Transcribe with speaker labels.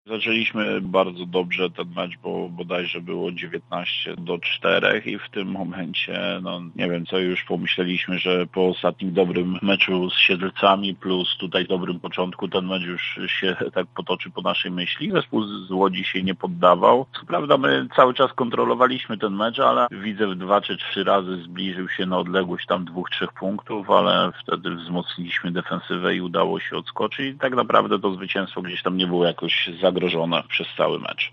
Speaker 1: Zaczęliśmy bardzo dobrze ten mecz, bo bodajże było 19-4 i w tym momencie, nie wiem co już pomyśleliśmy, że po ostatnim dobrym meczu z Siedlcami plus tutaj dobrym początku ten mecz już się tak potoczy po naszej myśli. Zespół z Łodzi się nie poddawał. Co prawda my cały czas kontrolowaliśmy ten mecz, ale widzę 2 czy 3 razy zbliżył się na odległość tam 2-3 punktów, ale wtedy wzmocniliśmy defensywę i udało się odskoczyć i tak naprawdę to zwycięstwo gdzieś tam nie było jakoś zagrożone przez cały mecz.